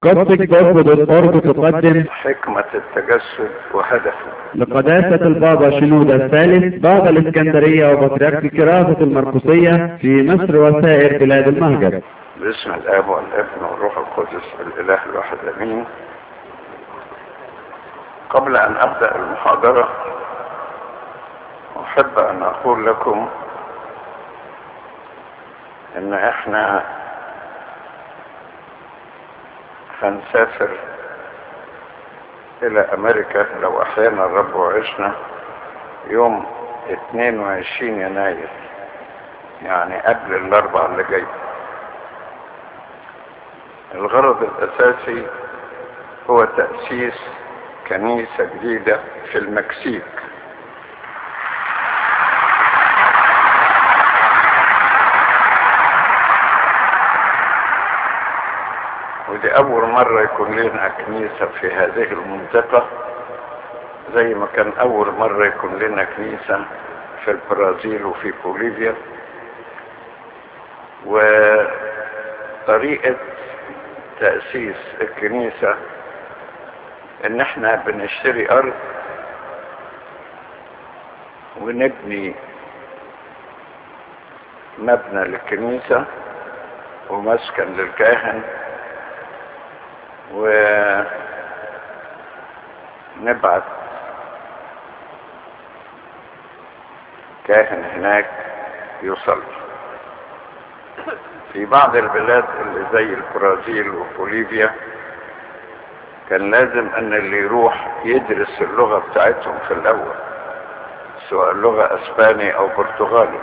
قصدك.org تقدم حكمة التجسد وهدفه. لقداسة البابا شنودة الثالث بابا الإسكندرية وبطريرك كراسة المرقسية في مصر وسائر بلاد المهجر. باسم الآب والابن والروح القدس الإله الواحد آمين. قبل أن أبدأ المحاضرة أحب أن أقول لكم إن إحنا هنسافر إلى أمريكا لو أحيانا الرب وعشنا يوم 22 يناير، يعني قبل الأربعاء اللي جاي. الغرض الأساسي هو تأسيس كنيسة جديدة في المكسيك. ودي أول مرة يكون لنا كنيسة في هذه المنطقة، زي ما كان أول مرة يكون لنا كنيسة في البرازيل وفي بوليفيا. وطريقة تأسيس الكنيسة إن احنا بنشتري أرض ونبني مبنى للكنيسة ومسكن للكاهن، ونبعت كاهن هناك يصلي. في بعض البلاد اللي زي البرازيل وبوليفيا كان لازم ان اللي يروح يدرس اللغة بتاعتهم في الاول، سواء لغة اسباني او برتغالي،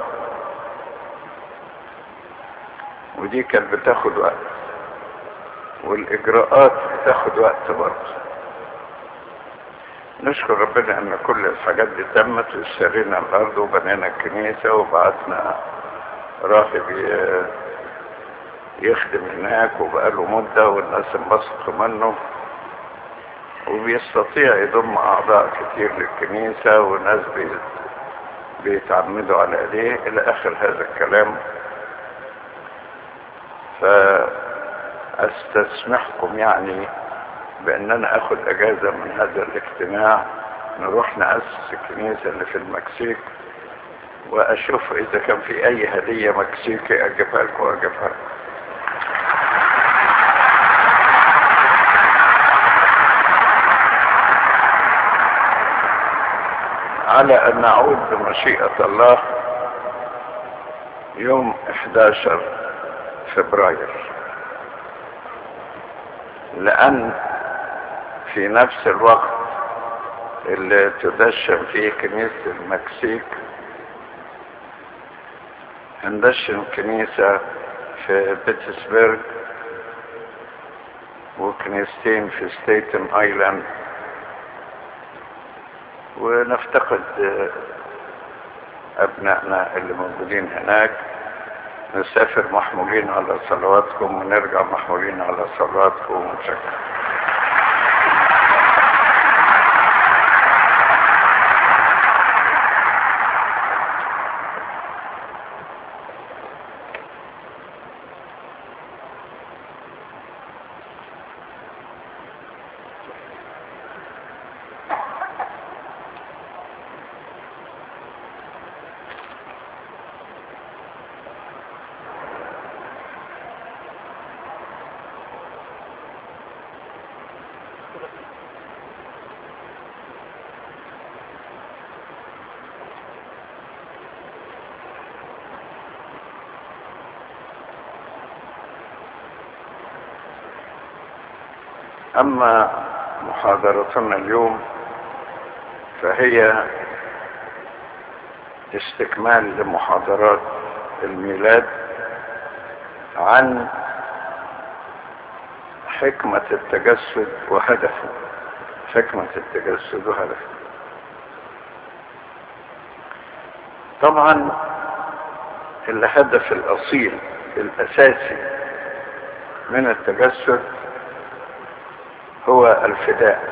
ودي كانت بتاخد وقت، والاجراءات بتاخد وقت برضه. نشكر ربنا ان كل الحاجات دي تمت، واشترينا الارض وبنينا الكنيسة وبعتنا راهب يخدم هناك وبقاله مدة، والناس انبسطوا منه، وبيستطيع يضم اعضاء كتير للكنيسة، وناس بيتعمدوا على ايديه الى اخر هذا الكلام. فاستسمحكم يعني بان انا اخد اجازة من هذا الاجتماع، نروح نأسس الكنيسة اللي في المكسيك، واشوف اذا كان في اي هدية مكسيكي اجيبها لكم واجيبها لكم. على ان نعود بمشيئة الله يوم 11 فبراير، لان في نفس الوقت اللي تدشن فيه كنيسة المكسيك هندشن كنيسة في بيتسبرغ، وكنيستين في ستيتن ايلاند، ونفتقد ابنائنا اللي موجودين هناك. نسافر محمولين على صلواتكم ونرجع محمولين على صلواتكم، ونشكر. أما محاضرتنا اليوم فهي استكمال لمحاضرات الميلاد عن حكمة التجسد وهدفه. حكمة التجسد وهدفه. طبعا الهدف الأصيل الأساسي من التجسد هو الفداء،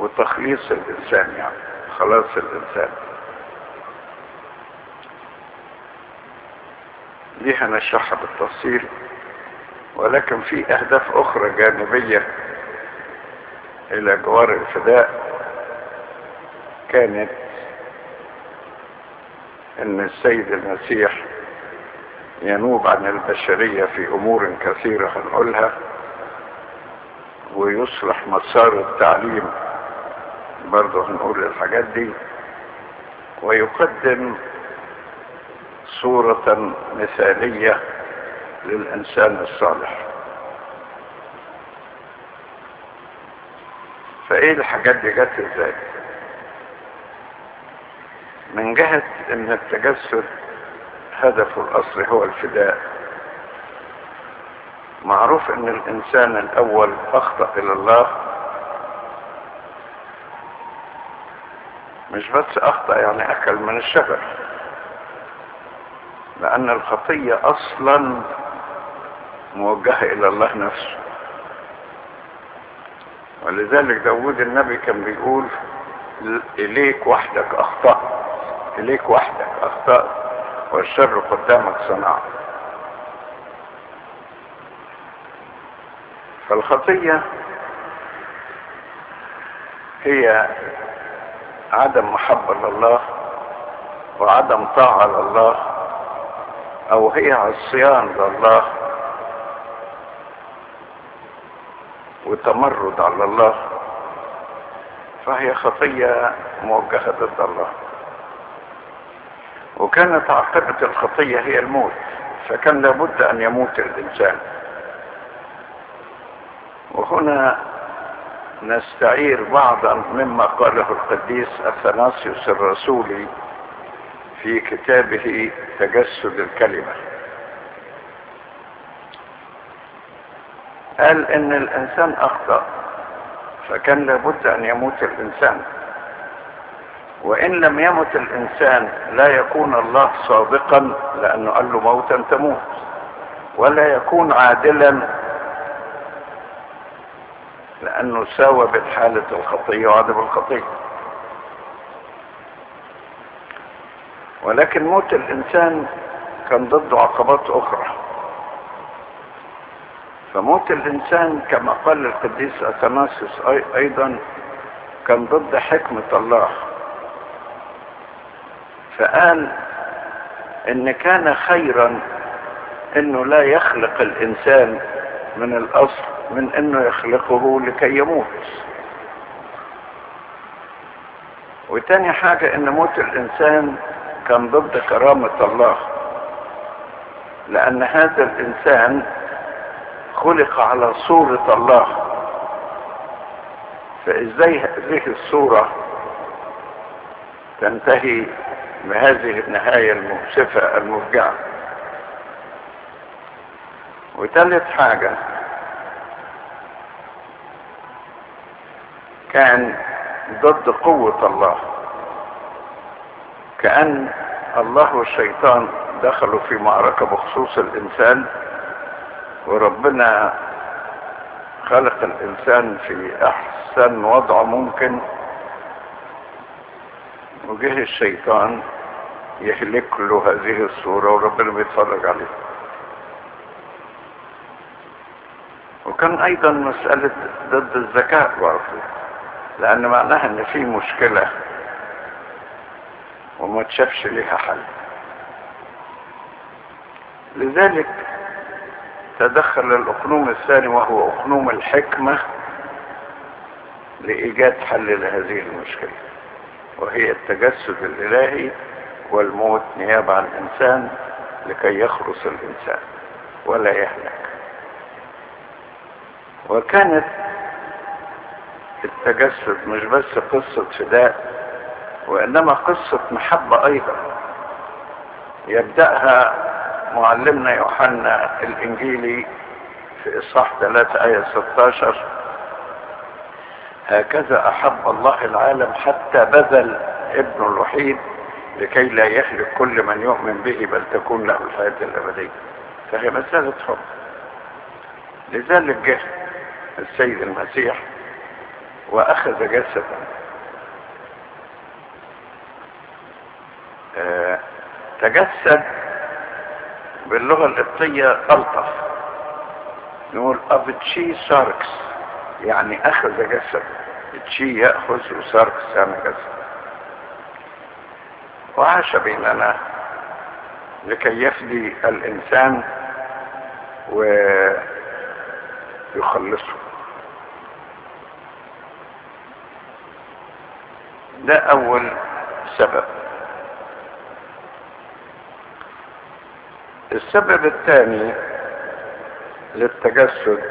وتخليص الإنسان، يعني خلاص الإنسان. دي هنشرحها بالتفصيل، ولكن في أهداف أخرى جانبية إلى جوار الفداء، كانت إن السيد المسيح ينوب عن البشرية في أمور كثيرة هنقولها، ويصلح مسار التعليم برضه هنقول الحاجات دي، ويقدم صورة مثالية للإنسان الصالح. فإيه الحاجات دي جت إزاي؟ من جهة إن التجسد هدفه الأصلي هو الفداء. معروف إن الإنسان الأول أخطأ إلى الله، مش بس أخطأ يعني أكل من الشجر، لأن الخطية أصلا موجهة إلى الله نفسه. ولذلك داود النبي كان بيقول إليك وحدك أخطأت، إليك وحدك أخطأت والشر قدامك صنعت. فالخطية هي عدم محبة لله وعدم طاعة لله، أو هي عصيان لله وتمرد على الله، فهي خطية موجهة ضد الله. وكانت عاقبة الخطية هي الموت، فكان لابد أن يموت الإنسان. وهنا نستعير بعضا مما قاله القديس أثناسيوس الرسولي في كتابه تجسد الكلمة. قال إن الإنسان أخطأ، فكان لابد أن يموت الإنسان، وإن لم يمت الإنسان لا يكون الله صادقا، لأنه قال له موتا تموت، ولا يكون عادلا، لأنه ساوى بين حالة الخطية وعدم الخطية. ولكن موت الإنسان كان ضده عقبات أخرى. فموت الإنسان كما قال القديس أثناسيوس أيضا كان ضد حكمة الله. فقال إن كان خيرا إنه لا يخلق الإنسان من الأصل من إنه يخلقه لكي يموت. وتاني حاجة إن موت الإنسان كان ضد كرامة الله، لأن هذا الإنسان خلق على صورة الله، فإزاي هذه الصورة تنتهي بهذه النهاية المؤسفة المفجعة؟ وثالث حاجة كان ضد قوة الله، كأن الله والشيطان دخلوا في معركة بخصوص الإنسان، وربنا خلق الإنسان في أحسن وضع ممكن، وجه الشيطان يهلك له هذه الصورة وربنا بيتفرج عليه. وكان أيضا مسألة ضد الذكاء برضه، لأن معناها إن في مشكلة وما تشافش ليها حل. لذلك تدخل الأقنوم الثاني وهو أقنوم الحكمة لإيجاد حل لهذه المشكلة، وهي التجسد الإلهي والموت نيابة عن الإنسان لكي يخلص الإنسان ولا يهلك. وكانت التجسد مش بس قصة فداء، وإنما قصة محبة أيضا يبدأها معلمنا يوحنا الإنجيلي في إصحاح 3 آية 16: هكذا أحب الله العالم حتى بذل ابنه الوحيد لكي لا يهلك كل من يؤمن به بل تكون له الحياة الأبدية. فهي مسألة حب. لذلك جه السيد المسيح وأخذ جسدا، تجسد باللغة القبطية ألطف، نقول أبتشي ساركس، يعني أخذ جسد، تشي يأخذ وساركس يعني جسد. وعاش بيننا لكي يفدي الإنسان ويخلصه. ده أول سبب. السبب الثاني للتجسد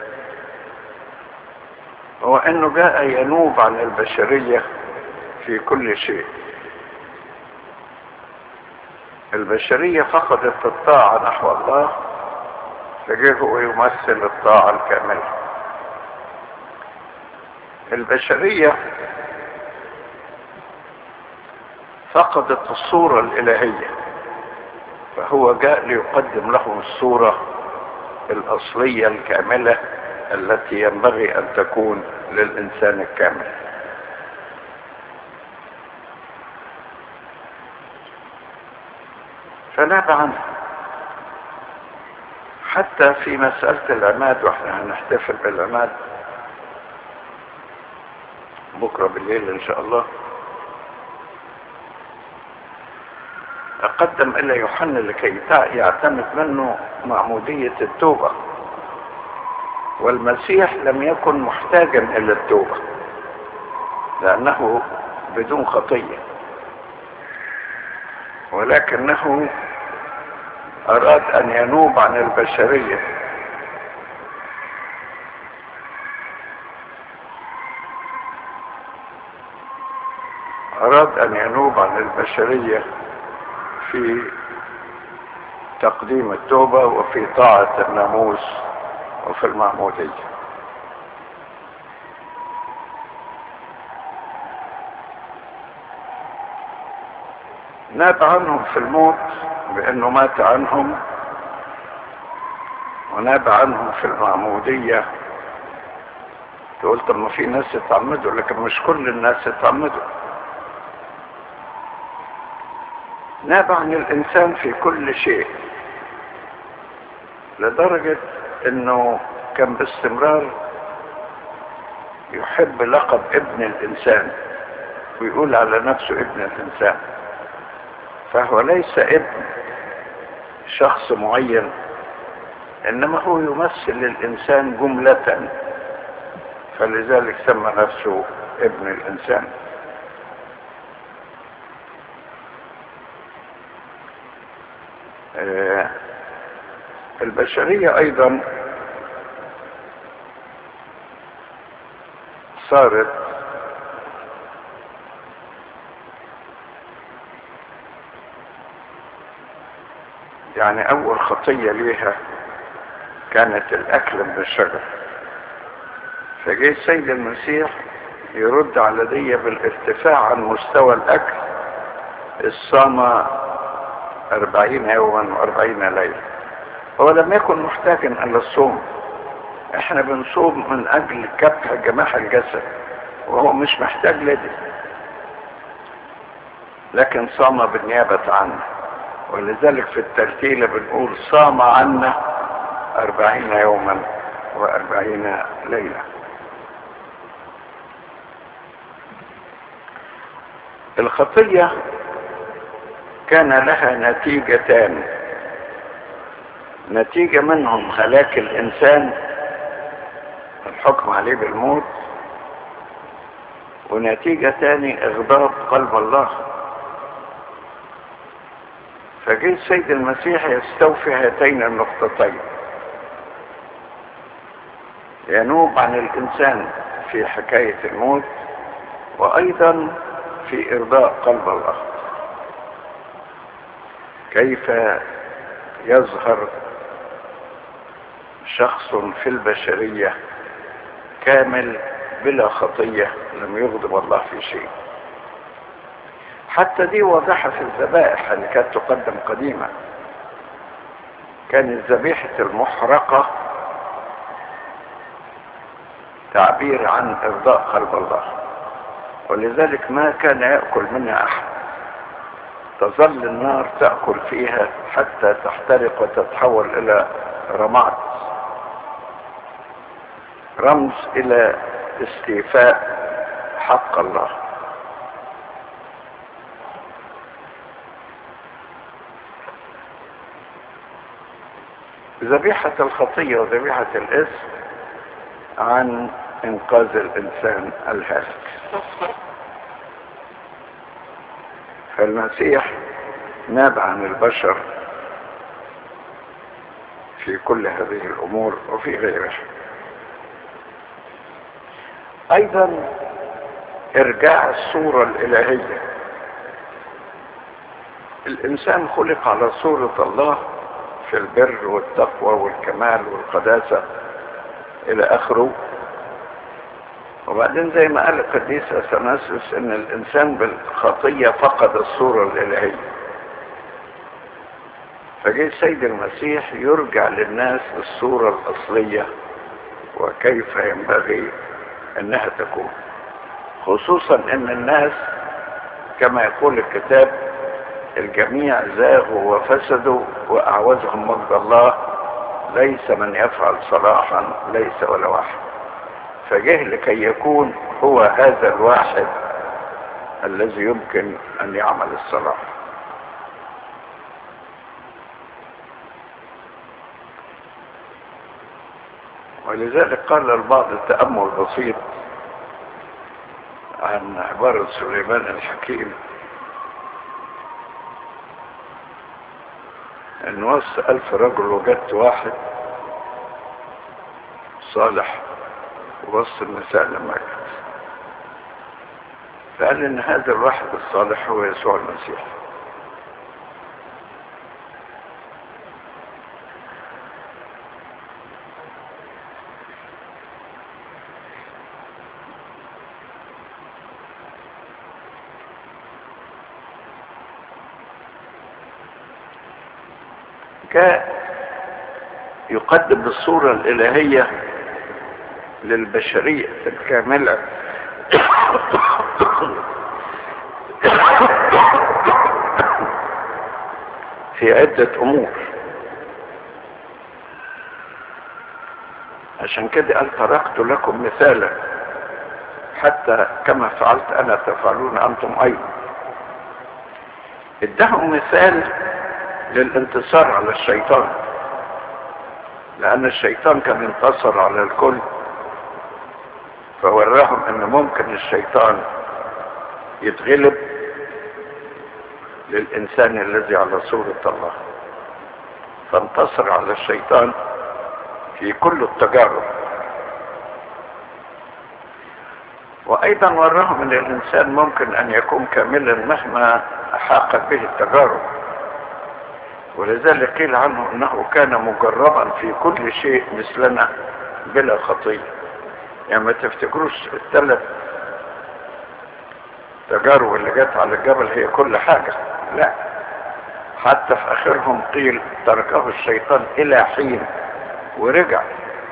هو انه جاء ينوب عن البشرية في كل شيء. البشرية فقدت الطاعة نحو الله، فجاء هو يمثل الطاعة الكاملة. البشرية فقدت الصورة الإلهية، فهو جاء ليقدم لهم الصورة الأصلية الكاملة التي ينبغي أن تكون للإنسان الكامل. فناب عنه حتى في مسألة العماد، واحنا هنحتفل بالعماد بكرة بالليل إن شاء الله. أقدم إلى يوحنا لكي يعتمد منه معمودية التوبة، والمسيح لم يكن محتاجا إلى التوبة لأنه بدون خطية، ولكنه أراد أن ينوب عن البشرية. أراد أن ينوب عن البشرية في تقديم التوبة وفي طاعة الناموس وفي المعمودية. ناب عنهم في الموت بأنه مات عنهم، وناب عنهم في المعمودية. تقول طب ما في ناس اتعمدوا، لكن مش كل الناس اتعمدوا. ناب عن الإنسان في كل شيء، لدرجة انه كان باستمرار يحب لقب ابن الإنسان، ويقول على نفسه ابن الإنسان. فهو ليس ابن شخص معين، انما هو يمثل الإنسان جملة، فلذلك سمى نفسه ابن الإنسان. البشرية ايضا صارت يعني اول خطية ليها كانت الاكل من الشجر، فجاء السيد المسيح يرد على دي بالارتفاع عن مستوى الاكل. الصام 40 يوما و40 ليلة. هو لم يكن محتاجا الى الصوم. احنا بنصوم من اجل كبح جماح الجسد، وهو مش محتاج لدي، لكن صام بالنيابة عنه. ولذلك في الترتيلة بنقول صام عنا 40 يوما و40 ليلة. الخطية كان لها نتيجتان، نتيجة منهم هلاك الإنسان، الحكم عليه بالموت، ونتيجة تاني إغضاب قلب الله. فجاء السيد المسيح يستوفي هاتين النقطتين، ينوب عن الإنسان في حكاية الموت، وأيضا في إرضاء قلب الله. كيف يظهر شخص في البشرية كامل بلا خطية لم يغضب الله في شيء. حتى دي واضحة في الذبائح اللي كانت تقدم قديما. كانت ذبيحة المحرقة تعبير عن إرضاء قلب الله، ولذلك ما كان يأكل منها أحد. تظل النار تأكل فيها حتى تحترق وتتحول إلى رماد، رمز إلى استيفاء حق الله. ذبيحة الخطية وذبيحة الإثم عن إنقاذ الإنسان الهالك. فالمسيح ناب عن البشر في كل هذه الأمور وفي غيرها. أيضا إرجاع الصورة الإلهية. الإنسان خلق على صورة الله في البر والتقوى والكمال والقداسة إلى آخره. وبعدين زي ما قال القديس أثناسيوس إن الإنسان بالخطية فقد الصورة الإلهية، فجاء السيد المسيح يرجع للناس الصورة الأصلية وكيف ينبغي أنها تكون، خصوصا أن الناس كما يقول الكتاب الجميع زاغوا وفسدوا وأعوزهم مجد الله، ليس من يفعل صلاحا ليس ولا واحد. فجه لكي يكون هو هذا الواحد الذي يمكن أن يعمل الصلاح. ولذلك قال البعض التأمل بسيط عن عبارة سليمان الحكيم ان وسط 1000 رجل وجدت واحد صالح ووسط النساء لما جت، فقال ان هذا الواحد الصالح هو يسوع المسيح. جاء يقدم الصورة الإلهية للبشرية الكاملة في عدة أمور. عشان كده قال تركت لكم مثالا حتى كما فعلت أنا تفعلون أنتم أيضا. ادهم مثال للانتصار على الشيطان، لأن الشيطان كان ينتصر على الكل، فوراهم أن ممكن الشيطان يتغلب للإنسان الذي على صورة الله، فانتصر على الشيطان في كل التجارب. وأيضا وراهم أن الإنسان ممكن أن يكون كاملا مهما أحاقت به التجارب، ولذلك قيل عنه انه كان مجربا في كل شيء مثلنا بلا خطية. يعني ما تفتكروش ال3 تجارب اللي جت على الجبل هي كل حاجة، لا، حتى في اخرهم قيل تركه الشيطان الى حين ورجع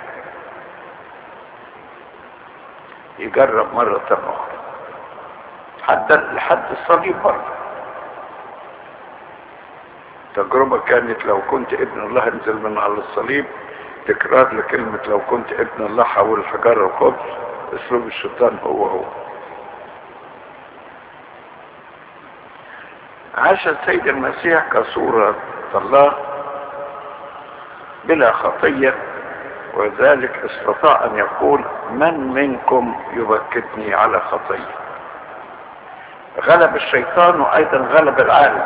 يجرب مرة اخرى لحد الصليب برضه. تجربة كانت لو كنت ابن الله انزل من على الصليب، تكرار لكلمة لو كنت ابن الله حول الحجارة الخبز. اسلوب الشيطان هو عاش السيد المسيح كصورة الله بلا خطية، وذلك استطاع ان يقول من منكم يبكتني على خطية. غلب الشيطان وايضا غلب العالم،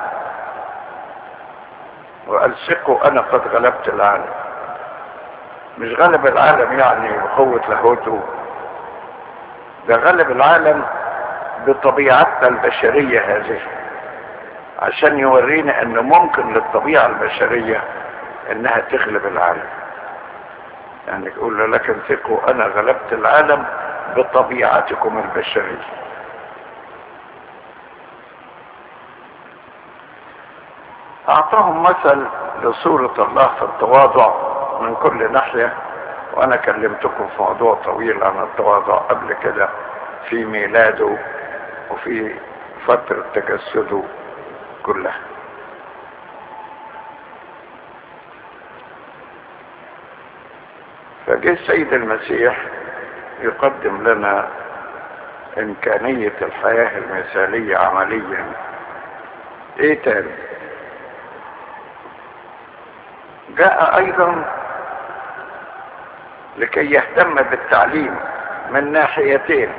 وقال ثقوا انا قد غلبت العالم. مش غلب العالم يعني بقوة لاهوته، ده غلب العالم بطبيعتنا البشرية هذه، عشان يورينا ان ممكن للطبيعة البشرية انها تغلب العالم. يعني يقول له لكن ثقوا انا غلبت العالم بطبيعتكم البشرية. اعطاهم مثل لصورة الله في التواضع من كل ناحية، وانا كلمتكم في موضوع طويل عن التواضع قبل كده، في ميلاده وفي فترة تجسده كلها. فجاء السيد المسيح يقدم لنا إمكانية الحياة المثالية عمليا. إيه تاني؟ جاء أيضا لكي يهتم بالتعليم من ناحيتين: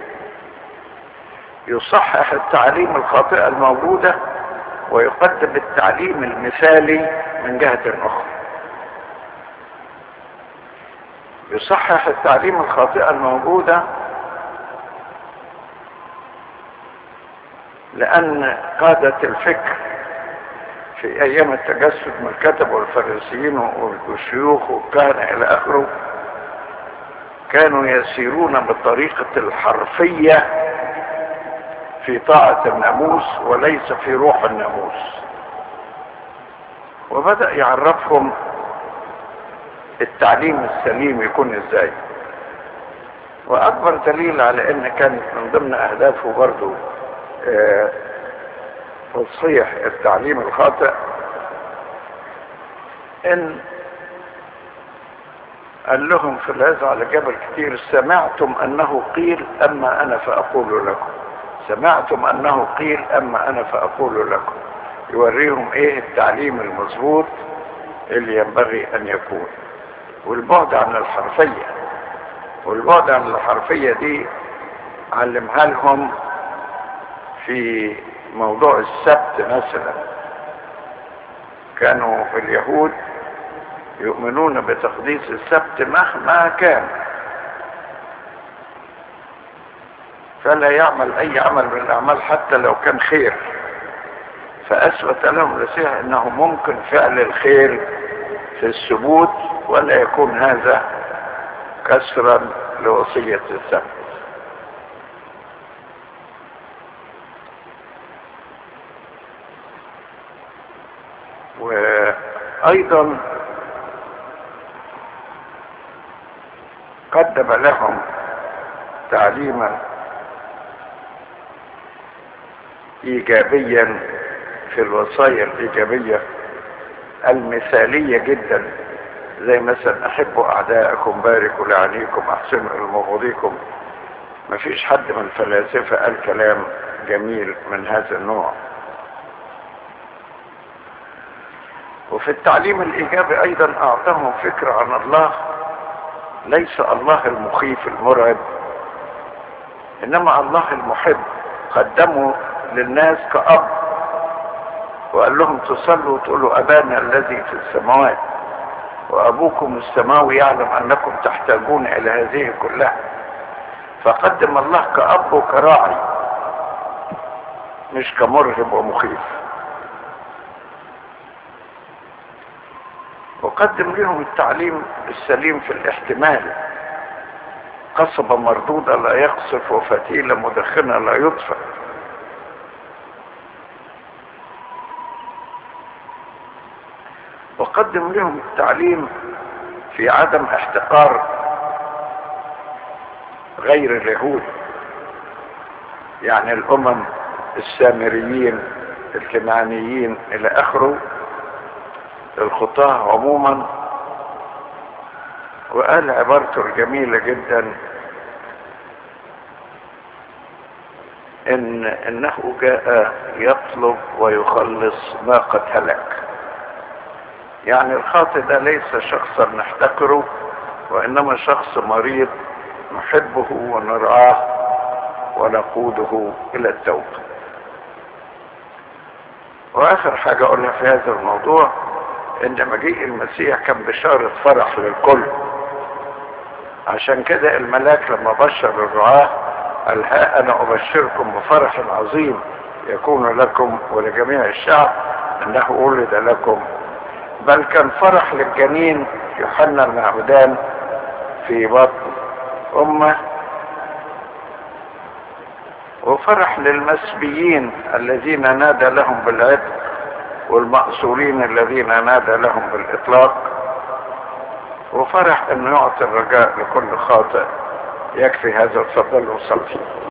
يصحح التعليم الخاطئة الموجودة، ويقدم التعليم المثالي من جهة أخرى. يصحح التعليم الخاطئة الموجودة لأن قادة الفكر في أيام التجسد من الكتبة والفريسيين والشيوخ والكهنة إلى آخره كانوا يسيرون بالطريقة الحرفية في طاعة الناموس وليس في روح الناموس، وبدأ يعرفهم التعليم السليم يكون ازاي. واكبر دليل على ان كانت من ضمن اهدافه برضو تصحيح التعليم الخاطئ، ان قال لهم في العظة على جبل كتير: سمعتم انه قيل اما انا فاقول لكم. سمعتم انه قيل اما انا فاقول لكم. يوريهم ايه التعليم المظبوط اللي ينبغي ان يكون، والبعد عن الحرفية. والبعد عن الحرفية دي علمها لهم في موضوع السبت مثلا. كانوا اليهود يؤمنون بتقديس السبت مهما كان، فلا يعمل اي عمل من الاعمال حتى لو كان خير. فاثبت لهم المسيح انه ممكن فعل الخير في السبوت ولا يكون هذا كسرا لوصية السبت. وايضا قدم لهم تعليما ايجابيا في الوصايا الايجابية المثالية جدا، زي مثلا: احبوا اعداءكم، باركوا لعنيكم، احسنوا لمبغضيكم. مفيش حد من الفلاسفة قال كلام جميل من هذا النوع. وفي التعليم الايجابي ايضا اعطاهم فكرة عن الله، ليس الله المخيف المرعب، انما الله المحب. قدموا للناس كأب، وقال لهم: تصلوا وتقولوا ابانا الذي في السماوات وابوكم السماوي يعلم انكم تحتاجون الى هذه كلها. فقدم الله كأب وكراعي، مش كمرهب ومخيف. وقدم لهم التعليم السليم في الاحتمال: قصبة مردودة لا يقصف، وفتيلة مدخنة لا يطفئ. وقدم لهم التعليم في عدم احتقار غير اليهود، يعني الامم، السامريين، الكنعانيين الى اخره، الخطاة عموما. وقال عبارته الجميلة جدا: انه جاء يطلب ويخلص ما قد هلك. يعني الخاطئ ده ليس شخصا نحتقره، وانما شخص مريض نحبه ونرعاه ونقوده الى التوبة. واخر حاجة اقولها في هذا الموضوع: ان مجيء المسيح كان بشارة فرح للكل. عشان كده الملاك لما بشر الرعاة قال: ها انا ابشركم بفرح عظيم يكون لكم ولجميع الشعب، انه ولد لكم. بل كان فرح للجنين يوحنا المعمدان في بطن امه، وفرح للمسبيين الذين نادى لهم بالعتق، والمأسورين الذين نادى لهم بالإطلاق، وفرح انه يعطي الرجاء لكل خاطئ. يكفي هذا، تفضلوا وصلوا.